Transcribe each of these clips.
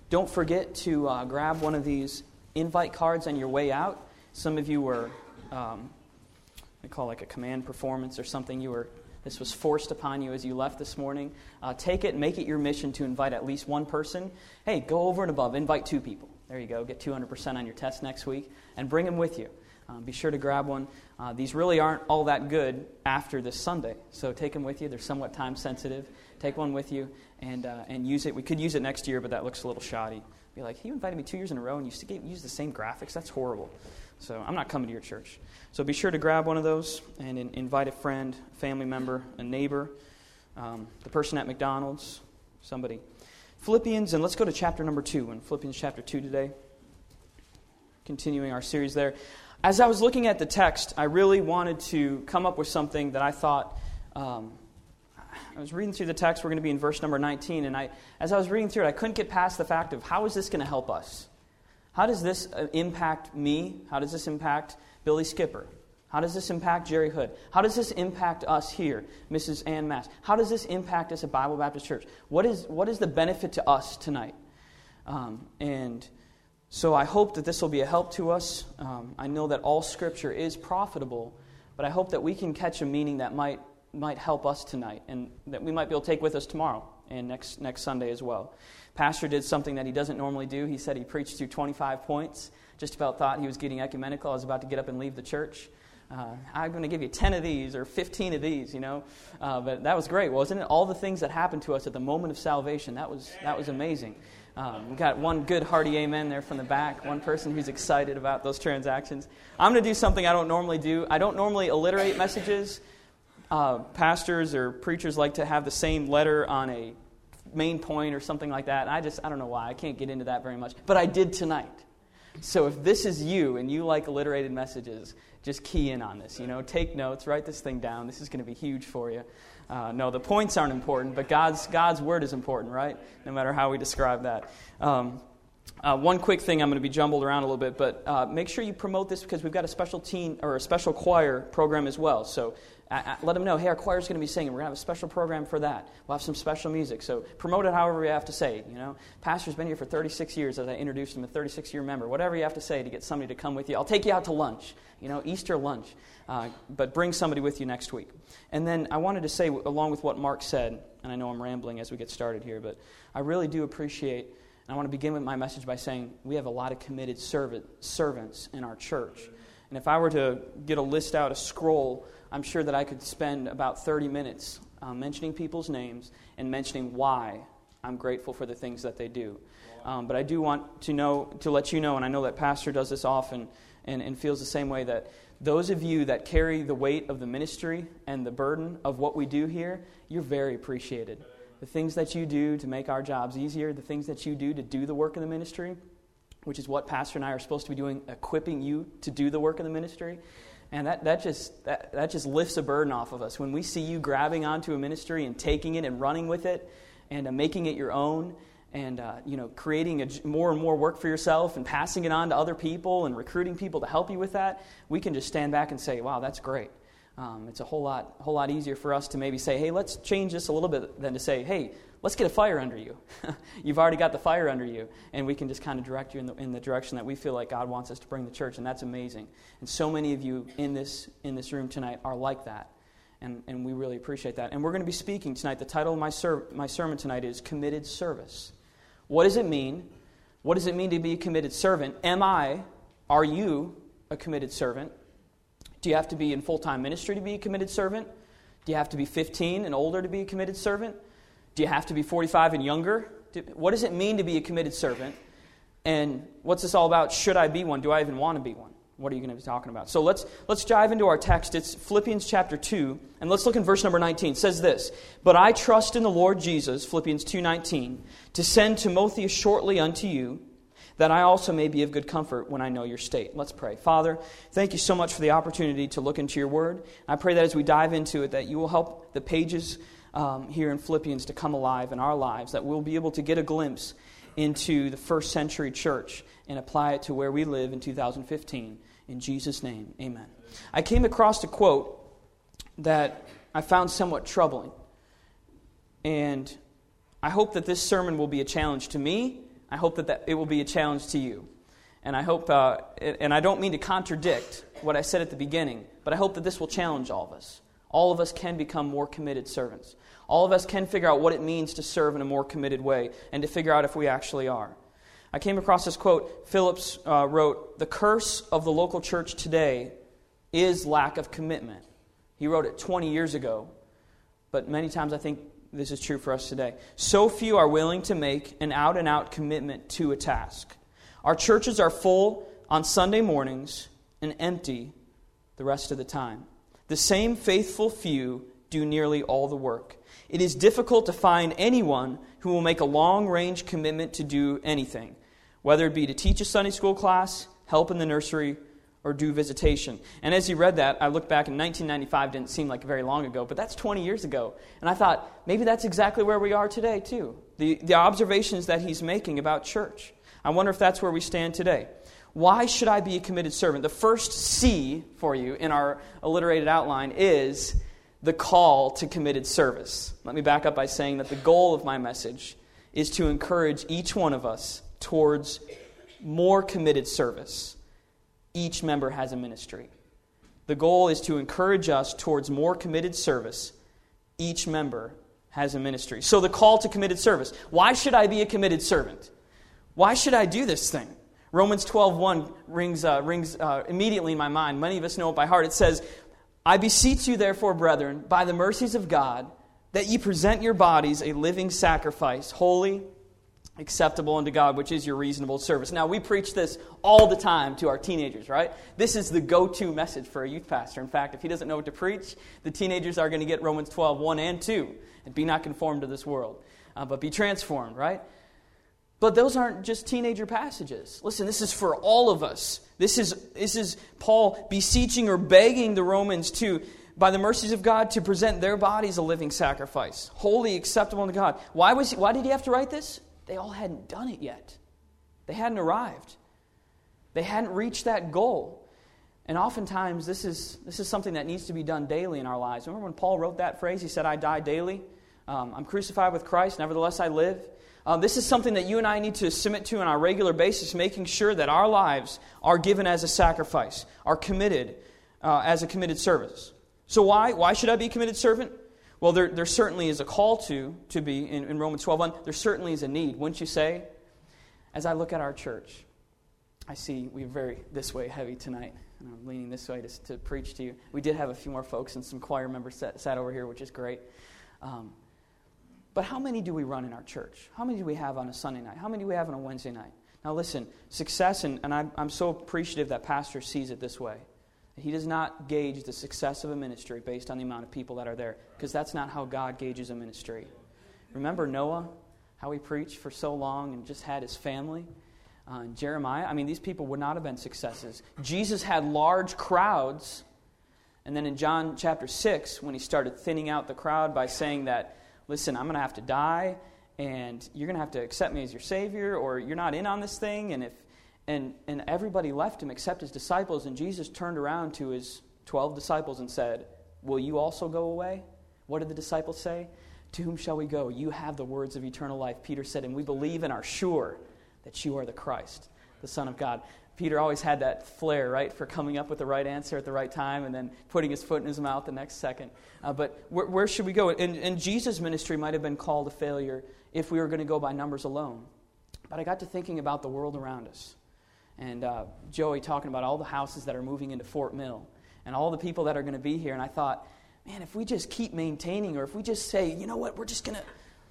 Don't forget to grab one of these invite cards on your way out. Some of you were, we call like a command performance or something. This was forced upon you as you left this morning. Take it and make it your mission to invite at least one person. Hey, go over and above. Invite 2 people. There you go. Get 200% on your test next week. And bring them with you. Be sure to grab one. These really aren't all that good after this Sunday. So take them with you. They're somewhat time sensitive. Take one with you and use it. We could use it next year, but that looks a little shoddy. Be like, you invited me 2 years in a row and you use the same graphics? That's horrible. So I'm not coming to your church. So be sure to grab one of those and invite a friend, family member, a neighbor, the person at McDonald's, somebody. Philippians, and let's go to chapter number 2, in Philippians chapter 2 today. Continuing our series there. As I was looking at the text, I really wanted to come up with something that I thought, I was reading through the text, we're going to be in verse number 19, and as I was reading through it, I couldn't get past the fact of how is this going to help us? How does this impact me? How does this impact Billy Skipper? How does this impact Jerry Hood? How does this impact us here, Mrs. Ann Mass? How does this impact us at Bible Baptist Church? What is the benefit to us tonight? And so I hope that this will be a help to us. I know that all Scripture is profitable, but I hope that we can catch a meaning that might help us tonight and that we might be able to take with us tomorrow and next Sunday as well. Pastor did something that he doesn't normally do. He said he preached through 25 points. Just about thought he was getting ecumenical. I was about to get up and leave the church. I'm going to give you 10 of these or 15 of these, But that was great, wasn't it? All the things that happened to us at the moment of salvation, that was amazing. We got one good hearty amen there from the back, one person who's excited about those transactions. I'm going to do something I don't normally do. I don't normally alliterate messages. Pastors or preachers like to have the same letter on a main point or something like that. I don't know why. I can't get into that very much. But I did tonight. So if this is you and you like alliterated messages, just key in on this. Take notes, write this thing down. This is going to be huge for you. No, the points aren't important, but God's word is important, right? No matter how we describe that. One quick thing, I'm going to be jumbled around a little bit, but make sure you promote this because we've got a special teen or a special choir program as well. So let them know, hey, our choir's going to be singing. We're going to have a special program for that. We'll have some special music. So promote it however you have to say. Pastor's been here for 36 years, as I introduced him, a 36-year member. Whatever you have to say to get somebody to come with you. I'll take you out to lunch, Easter lunch. But bring somebody with you next week. And then I wanted to say, along with what Mark said, and I know I'm rambling as we get started here, but I really do appreciate, and I want to begin with my message by saying we have a lot of committed servants in our church. And if I were to get a list out, a scroll, I'm sure that I could spend about 30 minutes mentioning people's names and mentioning why I'm grateful for the things that they do. But I do want to let you know, and I know that Pastor does this often and feels the same way, that those of you that carry the weight of the ministry and the burden of what we do here, you're very appreciated. The things that you do to make our jobs easier, the things that you do to do the work of the ministry, which is what Pastor and I are supposed to be doing, equipping you to do the work of the ministry. And that just lifts a burden off of us. When we see you grabbing onto a ministry and taking it and running with it and making it your own and creating more and more work for yourself and passing it on to other people and recruiting people to help you with that, we can just stand back and say, wow, that's great. It's a whole lot easier for us to maybe say, hey, let's change this a little bit than to say, hey, let's get a fire under you. You've already got the fire under you, and we can just kind of direct you in the direction that we feel like God wants us to bring the church, and that's amazing. And so many of you in this room tonight are like that, and we really appreciate that. And we're going to be speaking tonight. The title of my sermon tonight is Committed Service. What does it mean? What does it mean to be a committed servant? Are you a committed servant? Do you have to be in full-time ministry to be a committed servant? Do you have to be 15 and older to be a committed servant? Do you have to be 45 and younger? What does it mean to be a committed servant? And what's this all about? Should I be one? Do I even want to be one? What are you going to be talking about? So let's dive into our text. It's Philippians chapter 2, and let's look in verse number 19. It says this, "But I trust in the Lord Jesus," Philippians 2:19, "to send Timotheus shortly unto you, that I also may be of good comfort when I know your state." Let's pray. Father, thank you so much for the opportunity to look into your word. I pray that as we dive into it, that you will help the pages here in Philippians to come alive in our lives, that we'll be able to get a glimpse into the first century church and apply it to where we live in 2015. In Jesus' name, amen. I came across a quote that I found somewhat troubling. And I hope that this sermon will be a challenge to me, I hope that it will be a challenge to you. And I hope, and I don't mean to contradict what I said at the beginning, but I hope that this will challenge all of us. All of us can become more committed servants. All of us can figure out what it means to serve in a more committed way and to figure out if we actually are. I came across this quote. Phillips wrote, "The curse of the local church today is lack of commitment." He wrote it 20 years ago, but many times I think this is true for us today. "So few are willing to make an out-and-out commitment to a task. Our churches are full on Sunday mornings and empty the rest of the time. The same faithful few do nearly all the work. It is difficult to find anyone who will make a long-range commitment to do anything, whether it be to teach a Sunday school class, help in the nursery, or do visitation." And as he read that, I looked back, and 1995 didn't seem like very long ago, but that's 20 years ago. And I thought, maybe that's exactly where we are today, too. The observations that he's making about church. I wonder if that's where we stand today. Why should I be a committed servant? The first C for you in our alliterated outline is the call to committed service. Let me back up by saying that the goal of my message is to encourage each one of us towards more committed service. Each member has a ministry. The goal is to encourage us towards more committed service. Each member has a ministry. So the call to committed service. Why should I be a committed servant? Why should I do this thing? Romans 12:1 rings immediately in my mind. Many of us know it by heart. It says, "I beseech you therefore, brethren, by the mercies of God, that ye present your bodies a living sacrifice, holy, acceptable unto God, which is your reasonable service." Now, we preach this all the time to our teenagers, right? This is the go-to message for a youth pastor. In fact, if he doesn't know what to preach, the teenagers are going to get Romans 12:1 and 2. And be not conformed to this world, but be transformed, right? But those aren't just teenager passages. Listen, this is for all of us. This is Paul beseeching or begging the Romans to, by the mercies of God, to present their bodies a living sacrifice, holy, acceptable unto God. Why did he have to write this? They all hadn't done it yet. They hadn't arrived. They hadn't reached that goal. And oftentimes, this is something that needs to be done daily in our lives. Remember when Paul wrote that phrase? He said, "I die daily. I'm crucified with Christ, nevertheless I live." This is something that you and I need to submit to on a regular basis, making sure that our lives are given as a sacrifice, are committed as a committed service. So why should I be a committed servant? Well, there certainly is a call to be in Romans 12:1. There certainly is a need, wouldn't you say? As I look at our church, I see we're very this way heavy tonight. And I'm leaning this way to preach to you. We did have a few more folks and some choir members sat over here, which is great. But how many do we run in our church? How many do we have on a Sunday night? How many do we have on a Wednesday night? Now listen, success, and I'm so appreciative that pastor sees it this way. He does not gauge the success of a ministry based on the amount of people that are there, because that's not how God gauges a ministry. Remember Noah, how he preached for so long and just had his family? And Jeremiah, these people would not have been successes. Jesus had large crowds, and then in John chapter 6, when he started thinning out the crowd by saying that, "Listen, I'm going to have to die, and you're going to have to accept me as your Savior, or you're not in on this thing." And everybody left him except his disciples, and Jesus turned around to his 12 disciples and said, "Will you also go away?" What did the disciples say? "To whom shall we go? You have the words of eternal life." Peter said, "And we believe and are sure that you are the Christ, the Son of God." Peter always had that flair, right, for coming up with the right answer at the right time and then putting his foot in his mouth the next second. But where should we go? And Jesus' ministry might have been called a failure if we were going to go by numbers alone. But I got to thinking about the world around us. And Joey talking about all the houses that are moving into Fort Mill and all the people that are going to be here. And I thought, man, if we just keep maintaining, or if we just say, you know what, we're just going to...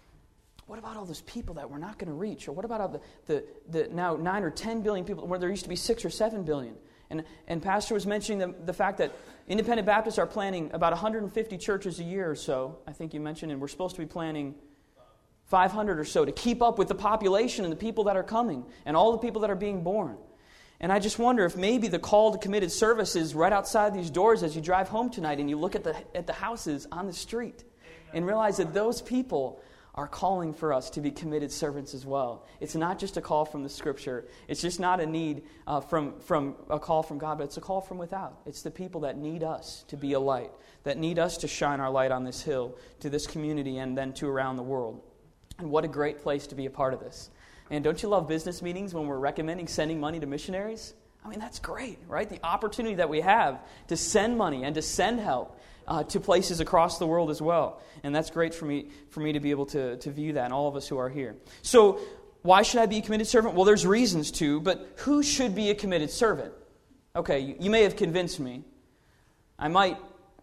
What about all those people that we're not going to reach? Or what about all the now 9 or 10 billion people where there used to be 6 or 7 billion? And Pastor was mentioning the fact that Independent Baptists are planning about 150 churches a year or so, I think you mentioned, and we're supposed to be planning 500 or so to keep up with the population and the people that are coming and all the people that are being born. And I just wonder if maybe the call to committed service is right outside these doors as you drive home tonight and you look at the houses on the street and realize that those people are calling for us to be committed servants as well. It's not just a call from the Scripture. It's just not a need from a call from God, but it's a call from without. It's the people that need us to be a light, that need us to shine our light on this hill, to this community, and then to around the world. And what a great place to be a part of this. And don't you love business meetings when we're recommending sending money to missionaries? I mean, that's great, right? The opportunity that we have to send money and to send help to places across the world as well. And that's great for me to be able to view that, and all of us who are here. So why should I be a committed servant? Well, there's reasons to, but who should be a committed servant? Okay, you may have convinced me. I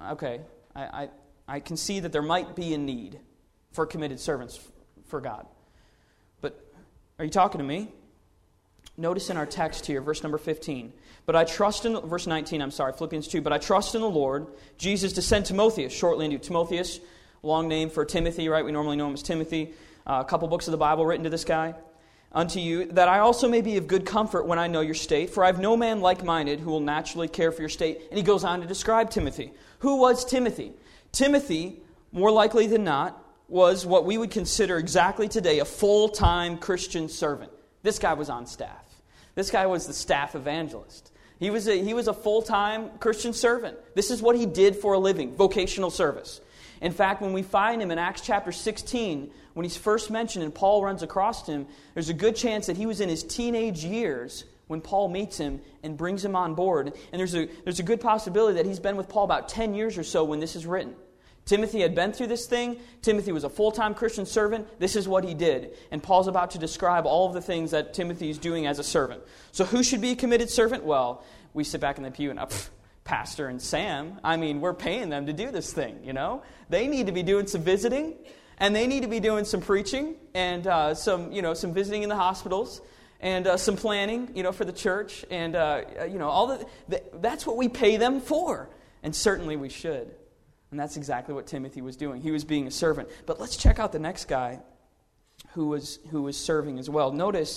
can see that there might be a need for committed servants for God. But are you talking to me? Notice in our text here, verse number 15. Verse 19, Philippians 2. But I trust in the Lord Jesus to send Timotheus shortly unto you. Timotheus, long name for Timothy, right? We normally know him as Timothy. A couple books of the Bible written to this guy. Unto you, that I also may be of good comfort when I know your state. For I have no man like-minded who will naturally care for your state. And he goes on to describe Timothy. Who was Timothy? Timothy, more likely than not, was what we would consider exactly today a full-time Christian servant. This guy was on staff. This guy was the staff evangelist. He was a full-time Christian servant. This is what he did for a living, vocational service. In fact, when we find him in Acts chapter 16, when he's first mentioned and Paul runs across him, there's a good chance that he was in his teenage years when Paul meets him and brings him on board. And there's a good possibility that he's been with Paul about 10 years or so when this is written. Timothy had been through this thing. Timothy was a full-time Christian servant. This is what he did. And Paul's about to describe all of the things that Timothy is doing as a servant. So who should be a committed servant? Well, we sit back in the pew and, Pastor and Sam, we're paying them to do this thing, you know. They need to be doing some visiting, and they need to be doing some preaching, and some visiting in the hospitals, and some planning, for the church, and, that's what we pay them for. And certainly we should. And that's exactly what Timothy was doing. He was being a servant. But let's check out the next guy who was serving as well. Notice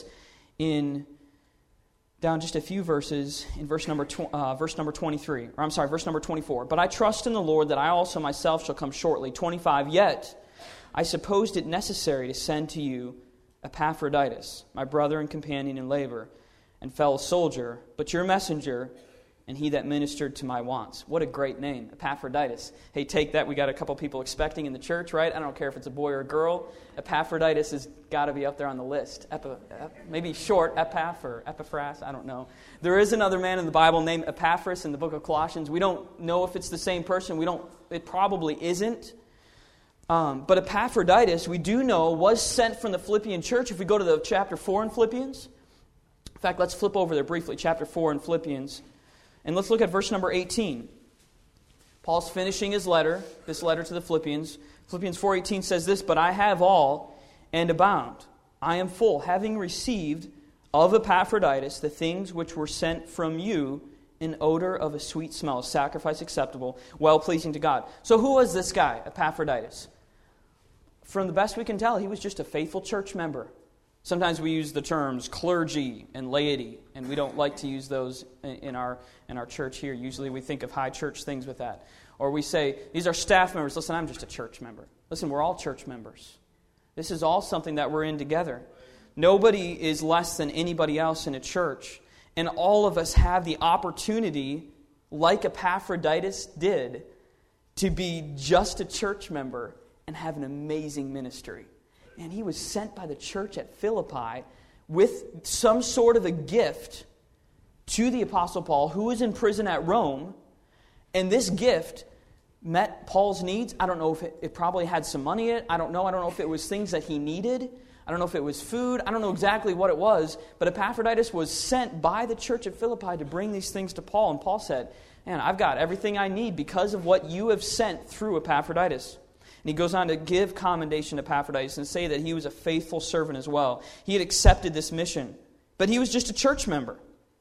down just a few verses in verse number 24. But I trust in the Lord that I also myself shall come shortly. 25. Yet I supposed it necessary to send to you Epaphroditus, my brother and companion in labor, and fellow soldier, but your messenger, and he that ministered to my wants. What a great name, Epaphroditus. Hey, take that. We got a couple people expecting in the church, right? I don't care if it's a boy or a girl. Epaphroditus has got to be up there on the list. Maybe short, Epaph or Epaphras, I don't know. There is another man in the Bible named Epaphras in the book of Colossians. We don't know if it's the same person. It probably isn't. But Epaphroditus, we do know, was sent from the Philippian church. If we go to the chapter 4 in Philippians. In fact, let's flip over there briefly. Chapter 4 in Philippians. And let's look at verse number 18. Paul's finishing this letter to the Philippians. Philippians 4:18 says this, But I have all and abound. I am full, having received of Epaphroditus the things which were sent from you, an odor of a sweet smell, a sacrifice acceptable, well-pleasing to God. So who was this guy, Epaphroditus? From the best we can tell, he was just a faithful church member. Sometimes we use the terms clergy and laity, and we don't like to use those in our church here. Usually we think of high church things with that. Or we say, these are staff members. Listen, I'm just a church member. Listen, we're all church members. This is all something that we're in together. Nobody is less than anybody else in a church. And all of us have the opportunity, like Epaphroditus did, to be just a church member and have an amazing ministry. And he was sent by the church at Philippi with some sort of a gift to the Apostle Paul, who was in prison at Rome. And this gift met Paul's needs. I don't know if it probably had some money in it. I don't know. I don't know if it was things that he needed. I don't know if it was food. I don't know exactly what it was. But Epaphroditus was sent by the church at Philippi to bring these things to Paul. And Paul said, man, I've got everything I need because of what you have sent through Epaphroditus. And he goes on to give commendation to Epaphroditus and say that he was a faithful servant as well. He had accepted this mission. But he was just a church member.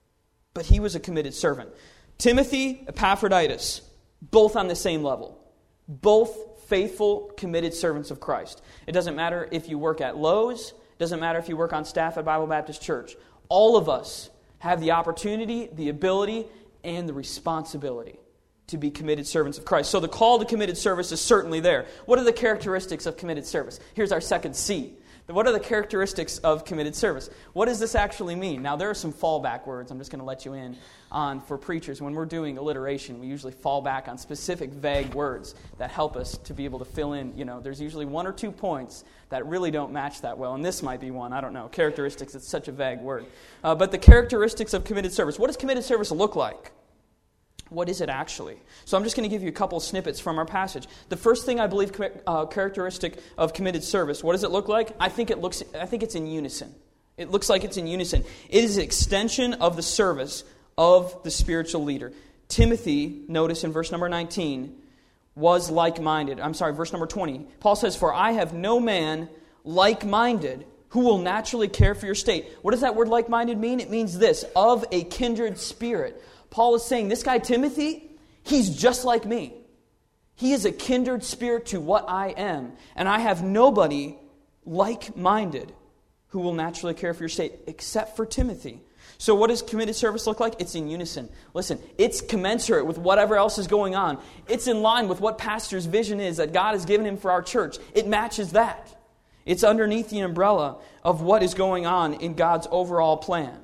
But he was a committed servant. Timothy, Epaphroditus, both on the same level. Both faithful, committed servants of Christ. It doesn't matter if you work at Lowe's. It doesn't matter if you work on staff at Bible Baptist Church. All of us have the opportunity, the ability, and the responsibility to be committed servants of Christ. So the call to committed service is certainly there. What are the characteristics of committed service? Here's our second C. What are the characteristics of committed service? What does this actually mean? Now, there are some fallback words I'm just going to let you in on for preachers. When we're doing alliteration, we usually fall back on specific vague words that help us to be able to fill in. There's usually 1 or 2 points that really don't match that well, and this might be one. I don't know. Characteristics, it's such a vague word. But the characteristics of committed service. What does committed service look like? What is it actually? So I'm just going to give you a couple of snippets from our passage. The first thing I believe characteristic of committed service, what does it look like? I think it's in unison. It looks like it's in unison. It is an extension of the service of the spiritual leader. Timothy, notice in verse number 19, was like-minded. Verse number 20. Paul says, "For I have no man like-minded who will naturally care for your state." What does that word like-minded mean? It means this, of a kindred spirit. Paul is saying, this guy Timothy, he's just like me. He is a kindred spirit to what I am. And I have nobody like-minded who will naturally care for your state except for Timothy. So what does committed service look like? It's in unison. Listen, it's commensurate with whatever else is going on. It's in line with what pastor's vision is that God has given him for our church. It matches that. It's underneath the umbrella of what is going on in God's overall plan.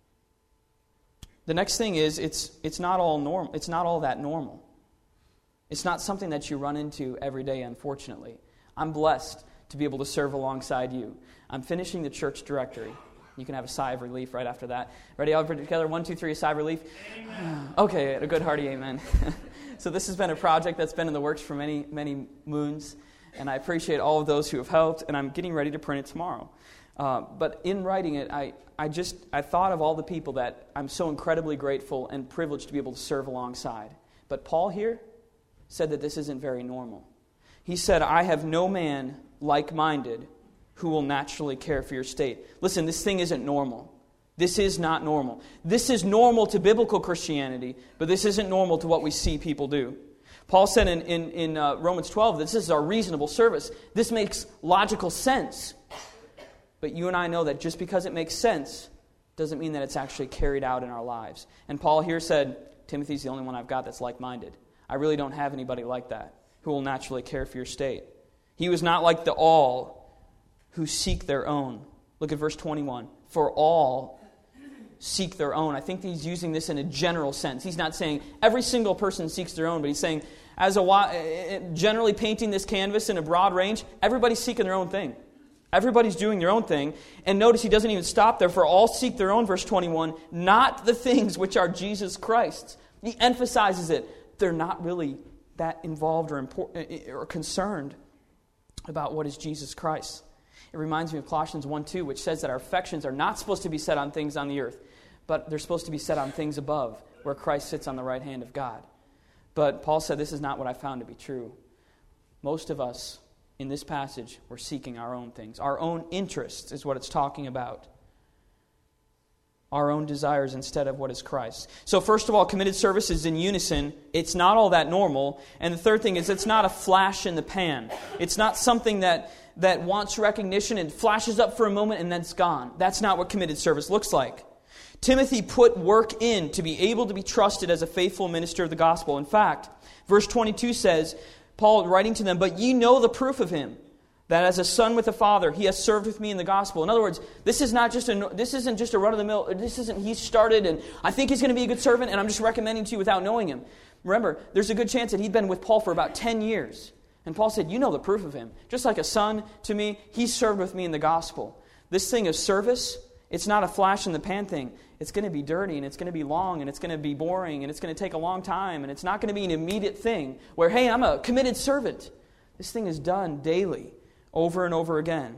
The next thing is it's not all normal. It's not all that normal. It's not something that you run into every day, unfortunately. I'm blessed to be able to serve alongside you. I'm finishing the church directory. You can have a sigh of relief right after that. Ready? All together? 1, 2, 3, a sigh of relief. Amen. Okay, a good hearty amen. So this has been a project that's been in the works for many, many moons, and I appreciate all of those who have helped, and I'm getting ready to print it tomorrow. But in writing it, I thought of all the people that I'm so incredibly grateful and privileged to be able to serve alongside. But Paul here said that this isn't very normal. He said, "I have no man like-minded who will naturally care for your state." Listen, this thing isn't normal. This is not normal. This is normal to biblical Christianity, but this isn't normal to what we see people do. Paul said in Romans 12, this is our reasonable service. This makes logical sense. But you and I know that just because it makes sense doesn't mean that it's actually carried out in our lives. And Paul here said, Timothy's the only one I've got that's like-minded. I really don't have anybody like that who will naturally care for your state. He was not like the all who seek their own. Look at verse 21. For all seek their own. I think he's using this in a general sense. He's not saying every single person seeks their own, but he's saying, generally painting this canvas in a broad range, everybody's seeking their own thing. Everybody's doing their own thing. And notice he doesn't even stop there. For all seek their own, verse 21, not the things which are Jesus Christ's. He emphasizes it. They're not really that involved or important or concerned about what is Jesus Christ. It reminds me of Colossians 1:2, which says that our affections are not supposed to be set on things on the earth, but they're supposed to be set on things above, where Christ sits on the right hand of God. But Paul said this is not what I found to be true. Most of us in this passage, we're seeking our own things. Our own interests is what it's talking about. Our own desires instead of what is Christ. So first of all, committed service is in unison. It's not all that normal. And the third thing is it's not a flash in the pan. It's not something that wants recognition and flashes up for a moment and then it's gone. That's not what committed service looks like. Timothy put work in to be able to be trusted as a faithful minister of the gospel. In fact, verse 22 says, Paul writing to them, "But ye know the proof of him, that as a son with a father, he has served with me in the gospel." In other words, this isn't just a run-of-the-mill. This isn't he started and I think he's going to be a good servant and I'm just recommending to you without knowing him. Remember, there's a good chance that he'd been with Paul for about 10 years. And Paul said, you know the proof of him. Just like a son to me, he served with me in the gospel. This thing of service, it's not a flash in the pan thing. It's going to be dirty, and it's going to be long, and it's going to be boring, and it's going to take a long time, and it's not going to be an immediate thing where, hey, I'm a committed servant. This thing is done daily, over and over again.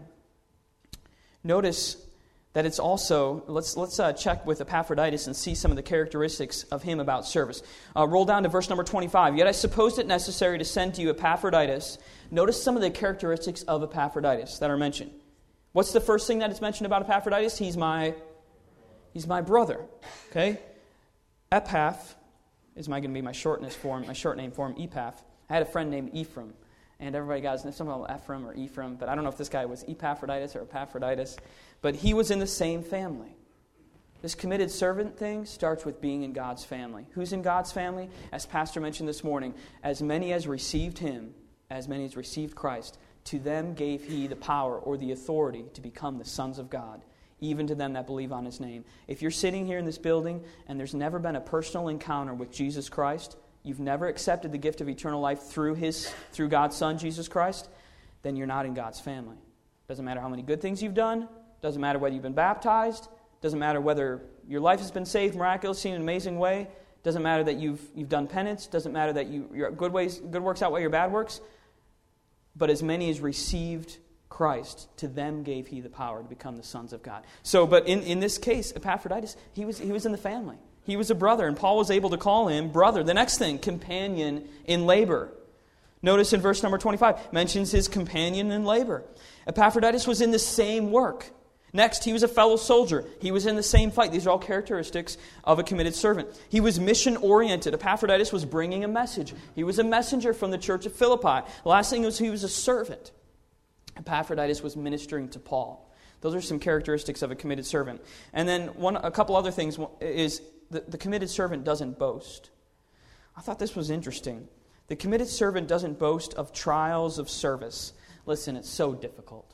Notice that it's also, let's check with Epaphroditus and see some of the characteristics of him about service. Roll down to verse number 25. Yet I supposed it necessary to send to you Epaphroditus. Notice some of the characteristics of Epaphroditus that are mentioned. What's the first thing that is mentioned about Epaphroditus? He's my brother. Okay? Epaph is going to be my short name form, Epaph. I had a friend named Ephraim. And everybody got his name, some call him Ephraim or Ephraim, but I don't know if this guy was Epaphroditus or Epaphroditus, but he was in the same family. This committed servant thing starts with being in God's family. Who's in God's family? As Pastor mentioned this morning, as many as received him, as many as received Christ, to them gave he the power or the authority to become the sons of God, even to them that believe on his name. If you're sitting here in this building and there's never been a personal encounter with Jesus Christ, you've never accepted the gift of eternal life through God's Son, Jesus Christ, then you're not in God's family. Doesn't matter how many good things you've done. Doesn't matter whether you've been baptized. Doesn't matter whether your life has been saved miraculously in an amazing way. Doesn't matter that you've done penance. Doesn't matter that your good works outweigh your bad works. But as many as received Christ, to them gave he the power to become the sons of God. So, but in this case, Epaphroditus, he was in the family. He was a brother, and Paul was able to call him brother. The next thing, companion in labor. Notice in verse number 25, mentions his companion in labor. Epaphroditus was in the same work. Next, he was a fellow soldier. He was in the same fight. These are all characteristics of a committed servant. He was mission-oriented. Epaphroditus was bringing a message. He was a messenger from the church of Philippi. The last thing was he was a servant. Epaphroditus was ministering to Paul. Those are some characteristics of a committed servant. And then a couple other things is the committed servant doesn't boast. I thought this was interesting. The committed servant doesn't boast of trials of service. Listen, it's so difficult.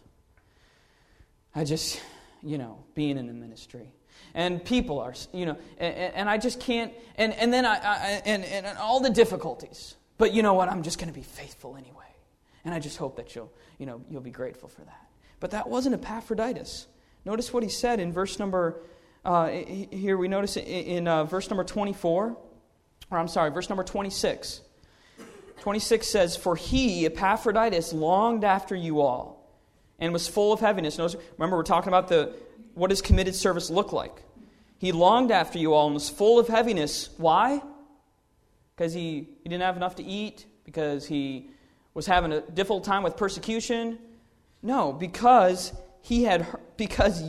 I just, being in the ministry. And people are, and I just can't, and then and all the difficulties. But you know what? I'm just going to be faithful anyway. And I just hope that you'll be grateful for that. But that wasn't Epaphroditus. Notice what he said in verse number, here we notice in verse number 24, verse number 26. 26 says, "For he, Epaphroditus, longed after you all, and was full of heaviness." Remember, we're talking about what does committed service look like? He longed after you all and was full of heaviness. Why? Because he didn't have enough to eat? Because he was having a difficult time with persecution? No, because that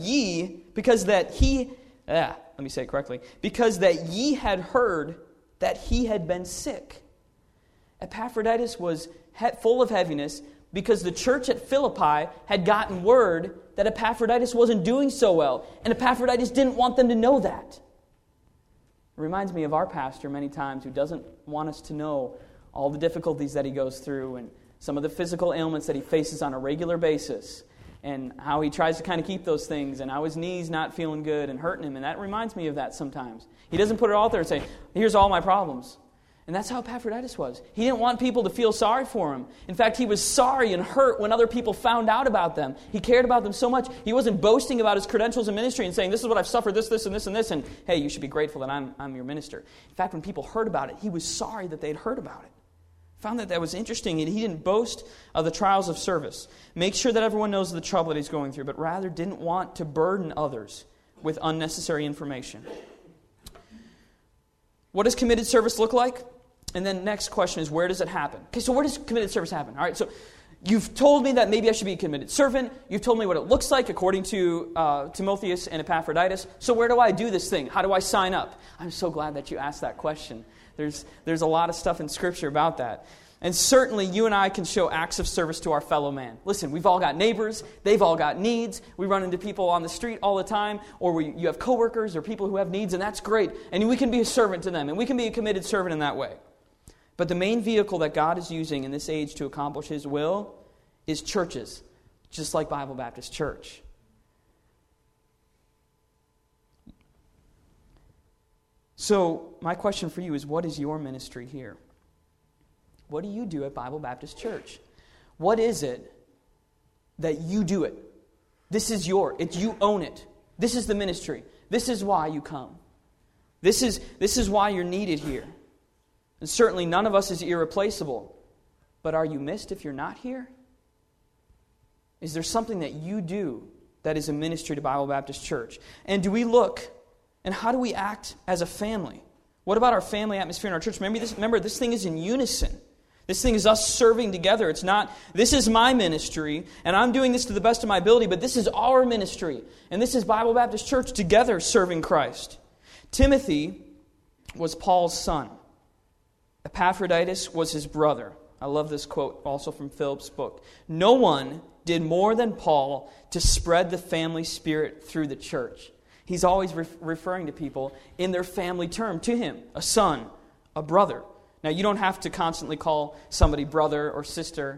ye had heard that he had been sick. Epaphroditus was full of heaviness because the church at Philippi had gotten word that Epaphroditus wasn't doing so well. And Epaphroditus didn't want them to know that. It reminds me of our pastor many times who doesn't want us to know all the difficulties that he goes through and some of the physical ailments that he faces on a regular basis and how he tries to kind of keep those things and how his knees not feeling good and hurting him. And that reminds me of that sometimes. He doesn't put it all out there and say, here's all my problems. And that's how Epaphroditus was. He didn't want people to feel sorry for him. In fact, he was sorry and hurt when other people found out about them. He cared about them so much. He wasn't boasting about his credentials in ministry and saying, this is what I've suffered, this, and this, and this, and hey, you should be grateful that I'm your minister. In fact, when people heard about it, he was sorry that they'd heard about it. Found that was interesting, and he didn't boast of the trials of service. Make sure that everyone knows the trouble that he's going through, but rather didn't want to burden others with unnecessary information. What does committed service look like? And then next question is, where does it happen? Okay, so where does committed service happen? All right, so you've told me that maybe I should be a committed servant. You've told me what it looks like according to Timotheus and Epaphroditus. So where do I do this thing? How do I sign up? I'm so glad that you asked that question. There's a lot of stuff in Scripture about that. And certainly you and I can show acts of service to our fellow man. Listen, we've all got neighbors. They've all got needs. We run into people on the street all the time. Or you have coworkers or people who have needs, and that's great. And we can be a servant to them. And we can be a committed servant in that way. But the main vehicle that God is using in this age to accomplish His will is churches, just like Bible Baptist Church. So my question for you is, what is your ministry here? What do you do at Bible Baptist Church? What is it that you do it? This is you own it. This is the ministry. This is why you come. This is why you're needed here. And certainly none of us is irreplaceable. But are you missed if you're not here? Is there something that you do that is a ministry to Bible Baptist Church? And do we look, and how do we act as a family? What about our family atmosphere in our church? Remember, this thing is in unison. This thing is us serving together. It's not, this is my ministry, and I'm doing this to the best of my ability, but this is our ministry. And this is Bible Baptist Church together serving Christ. Timothy was Paul's son. Epaphroditus was his brother. I love this quote also from Philip's book. No one did more than Paul to spread the family spirit through the church. He's always referring to people in their family term to him. A son, a brother. Now, you don't have to constantly call somebody brother or sister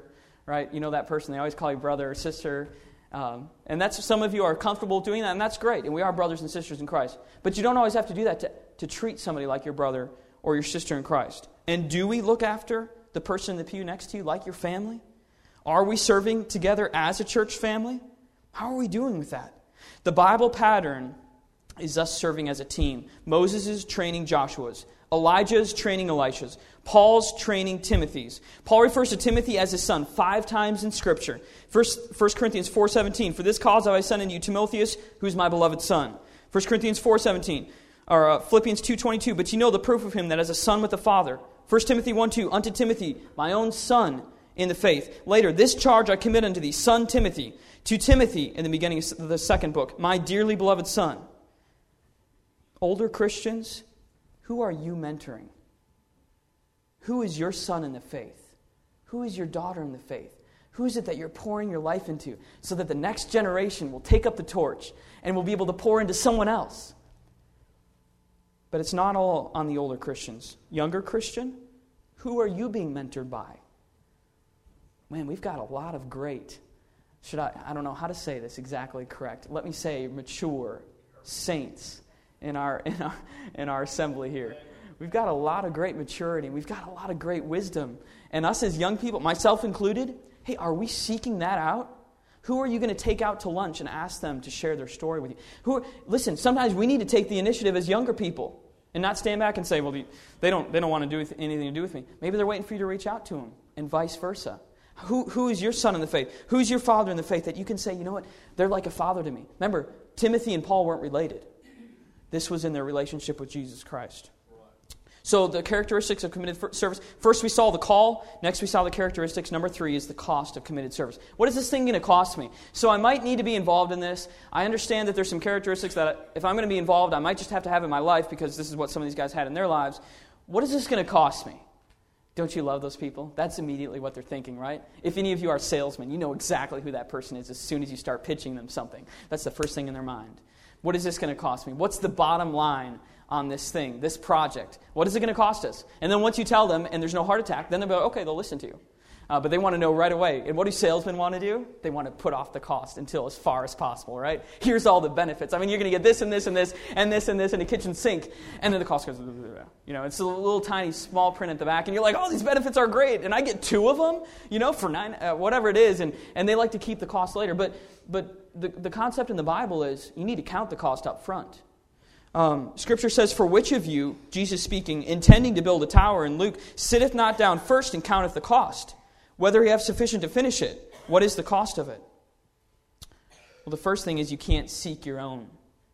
right? You know that person, they always call you brother or sister. And that's, some of you are comfortable doing that, and that's great. And we are brothers and sisters in Christ. But you don't always have to do that to treat somebody like your brother or your sister in Christ. And do we look after the person in the pew next to you like your family? Are we serving together as a church family? How are we doing with that? The Bible pattern is us serving as a team. Moses is training Joshua's. Elijah is training Elisha's. Paul's training Timothy's. Paul refers to Timothy as his son 5 times in Scripture. 1 Corinthians 4:17, for this cause have I sent unto you Timotheus, who is my beloved son. 1 Corinthians 4:17, or Philippians 2:22, but you know the proof of him that as a son with the Father. 1 Timothy 1:2, unto Timothy, my own son in the faith. Later, this charge I commit unto thee, son Timothy. To Timothy, in the beginning of the second book, my dearly beloved son. Older Christians, who are you mentoring? Who is your son in the faith? Who is your daughter in the faith? Who is it that you're pouring your life into so that the next generation will take up the torch and will be able to pour into someone else? But it's not all on the older Christians. Younger Christian, who are you being mentored by? Man, we've got a lot of great, I don't know how to say this exactly correct. Let me say mature saints in our assembly here. We've got a lot of great maturity. We've got a lot of great wisdom. And us as young people, myself included, hey, are we seeking that out? Who are you going to take out to lunch and ask them to share their story with you? Listen, sometimes we need to take the initiative as younger people and not stand back and say, well, they don't want to do anything to do with me. Maybe they're waiting for you to reach out to them, and vice versa. Who is your son in the faith? Who's your father in the faith that you can say, you know what, they're like a father to me. Remember, Timothy and Paul weren't related. This was in their relationship with Jesus Christ. So the characteristics of committed service. First we saw the call. Next we saw the characteristics. Number 3 is the cost of committed service. What is this thing going to cost me? So I might need to be involved in this. I understand that there's some characteristics that if I'm going to be involved, I might just have to have in my life because this is what some of these guys had in their lives. What is this going to cost me? Don't you love those people? That's immediately what they're thinking, right? If any of you are salesmen, you know exactly who that person is as soon as you start pitching them something. That's the first thing in their mind. What is this going to cost me? What's the bottom line on this thing, this project? What is it going to cost us? And then once you tell them and there's no heart attack, then they'll be like, okay, they'll listen to you. But they want to know right away. And what do salesmen want to do? They want to put off the cost until as far as possible, right? Here's all the benefits. I mean, you're going to get this and this and this and this and this in a kitchen sink. And then the cost goes, you know, it's a little tiny small print at the back. And you're like, oh, these benefits are great. And I get 2 of them, you know, for $9, whatever it is. And they like to keep the cost later. But the concept in the Bible is you need to count the cost up front. Scripture says, for which of you, Jesus speaking, intending to build a tower in Luke, sitteth not down first and counteth the cost, whether he have sufficient to finish it? What is the cost of it? Well, the first thing is you can't seek your own.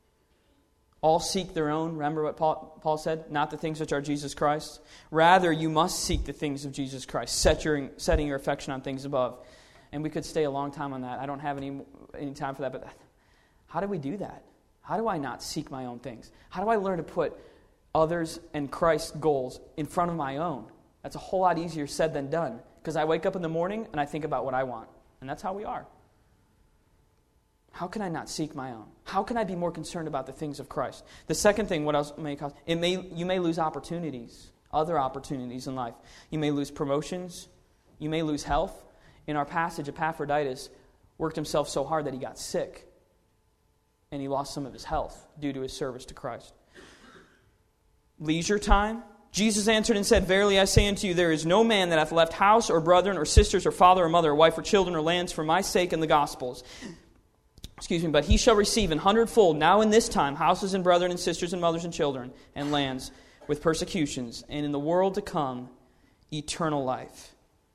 All seek their own. Remember what Paul said? Not the things which are Jesus Christ. Rather, you must seek the things of Jesus Christ, setting your affection on things above. And we could stay a long time on that. I don't have any time for that. But how do we do that? How do I not seek my own things? How do I learn to put others and Christ's goals in front of my own? That's a whole lot easier said than done. Because I wake up in the morning and I think about what I want. And that's how we are. How can I not seek my own? How can I be more concerned about the things of Christ? The second thing, what else may cost? You may lose opportunities, other opportunities in life. You may lose promotions. You may lose health. In our passage, Epaphroditus worked himself so hard that he got sick. And he lost some of his health due to his service to Christ. Leisure time. Jesus answered and said, verily I say unto you, there is no man that hath left house or brethren or sisters or father or mother or wife or children or lands for my sake and the gospel's. But he shall receive 100-fold now in this time houses and brethren and sisters and mothers and children and lands with persecutions, and in the world to come eternal life.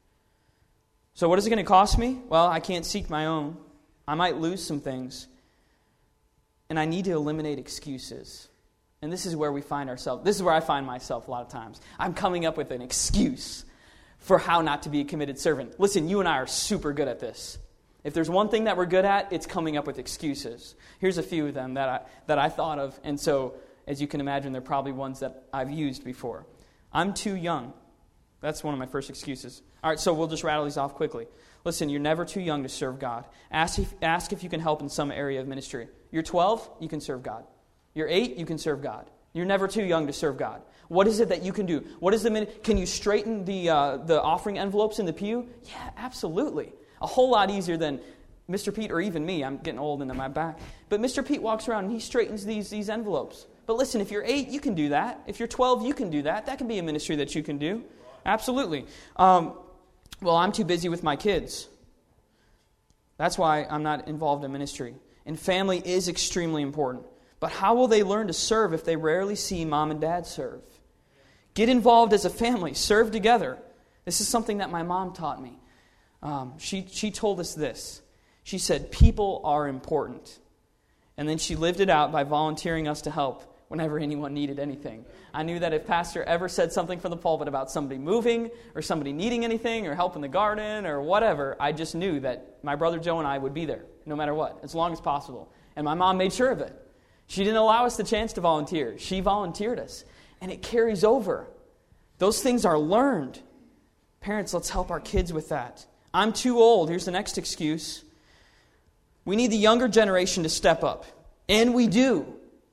So what is it going to cost me? Well, I can't seek my own. I might lose some things. And I need to eliminate excuses. And this is where we find ourselves. This is where I find myself a lot of times. I'm coming up with an excuse for how not to be a committed servant. Listen, you and I are super good at this. If there's one thing that we're good at, it's coming up with excuses. Here's a few of them that I thought of. And so, as you can imagine, they're probably ones that I've used before. I'm too young. That's one of my first excuses. All right, so we'll just rattle these off quickly. Listen, you're never too young to serve God. Ask if you can help in some area of ministry. You're 12, you can serve God. You're 8, you can serve God. You're never too young to serve God. What is it that you can do? Can you straighten the offering envelopes in the pew? Yeah, absolutely. A whole lot easier than Mr. Pete or even me. I'm getting old into my back. But Mr. Pete walks around and he straightens these envelopes. But listen, if you're 8, you can do that. If you're 12, you can do that. That can be a ministry that you can do. Absolutely. Well, I'm too busy with my kids. That's why I'm not involved in ministry. And family is extremely important. But how will they learn to serve if they rarely see mom and dad serve? Get involved as a family. Serve together. This is something that my mom taught me. She told us this. She said, people are important. And then she lived it out by volunteering us to help whenever anyone needed anything. I knew that if Pastor ever said something from the pulpit about somebody moving or somebody needing anything or help in the garden or whatever, I just knew that my brother Joe and I would be there no matter what, as long as possible. And my mom made sure of it. She didn't allow us the chance to volunteer. She volunteered us. And it carries over. Those things are learned. Parents, let's help our kids with that. I'm too old. Here's the next excuse. We need the younger generation to step up. And we do.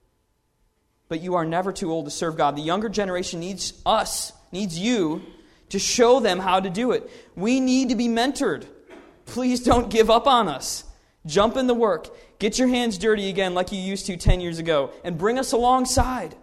But you are never too old to serve God. The younger generation needs us, needs you, to show them how to do it. We need to be mentored. Please don't give up on us. Jump in the work. Get your hands dirty again like you used to 10 years ago. And bring us alongside.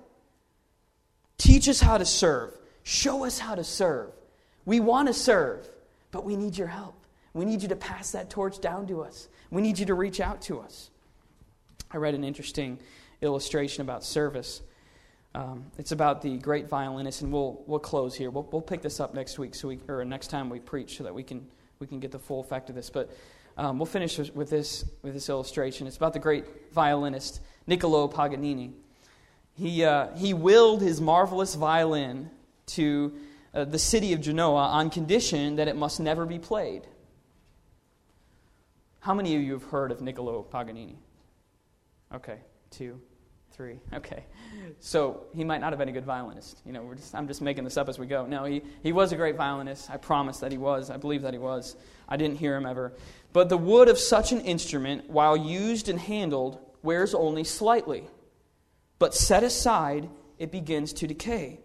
Teach us how to serve. Show us how to serve. We want to serve, but we need your help. We need you to pass that torch down to us. We need you to reach out to us. I read an interesting illustration about service. It's about the great violinist, and we'll close here. We'll pick this up next week, or next time we preach, so that we can get the full effect of this. But we'll finish with this illustration. It's about the great violinist Niccolò Paganini. He willed his marvelous violin to the city of Genoa on condition that it must never be played. How many of you have heard of Niccolò Paganini? Okay, 2, 3. Okay, so he might not have been a good violinist. I'm just making this up as we go. No, he was a great violinist. I promise that he was. I believe that he was. I didn't hear him ever. But the wood of such an instrument, while used and handled, wears only slightly. But set aside, it begins to decay.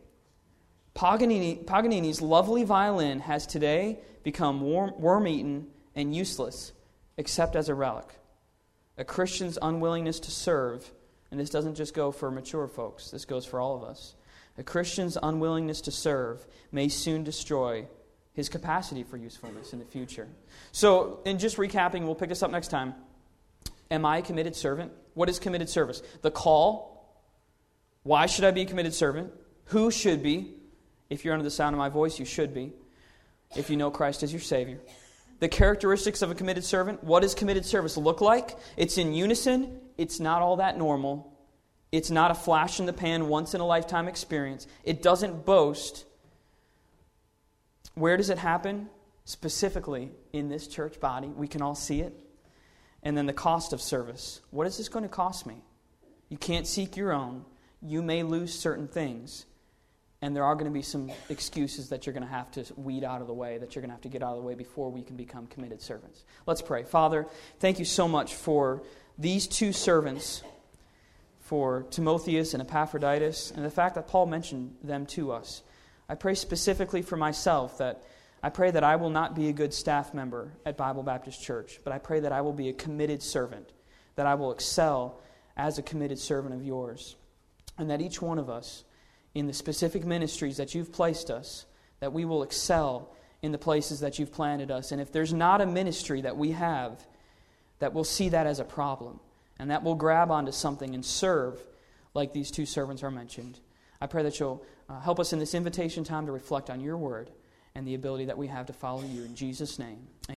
Paganini's lovely violin has today become worm-eaten and useless, except as a relic. A Christian's unwillingness to serve, and this doesn't just go for mature folks, this goes for all of us. A Christian's unwillingness to serve may soon destroy his capacity for usefulness in the future. So, in just recapping, we'll pick this up next time. Am I a committed servant? What is committed service? The call. Why should I be a committed servant? Who should be? If you're under the sound of my voice, you should be. If you know Christ as your Savior. The characteristics of a committed servant. What does committed service look like? It's in unison. It's not all that normal. It's not a flash in the pan, once-in-a-lifetime experience. It doesn't boast. Where does it happen? Specifically in this church body. We can all see it. And then the cost of service. What is this going to cost me? You can't seek your own. You may lose certain things. And there are going to be some excuses that you're going to have to weed out of the way, that you're going to have to get out of the way before we can become committed servants. Let's pray. Father, thank you so much for these two servants, for Timotheus and Epaphroditus, and the fact that Paul mentioned them to us. I pray specifically for myself that I pray that I will not be a good staff member at Bible Baptist Church, but I pray that I will be a committed servant, that I will excel as a committed servant of yours, and that each one of us, in the specific ministries that you've placed us, that we will excel in the places that you've planted us. And if there's not a ministry that we have, that we'll see that as a problem, and that we'll grab onto something and serve like these two servants are mentioned. I pray that you'll help us in this invitation time to reflect on your word and the ability that we have to follow you. In Jesus' name.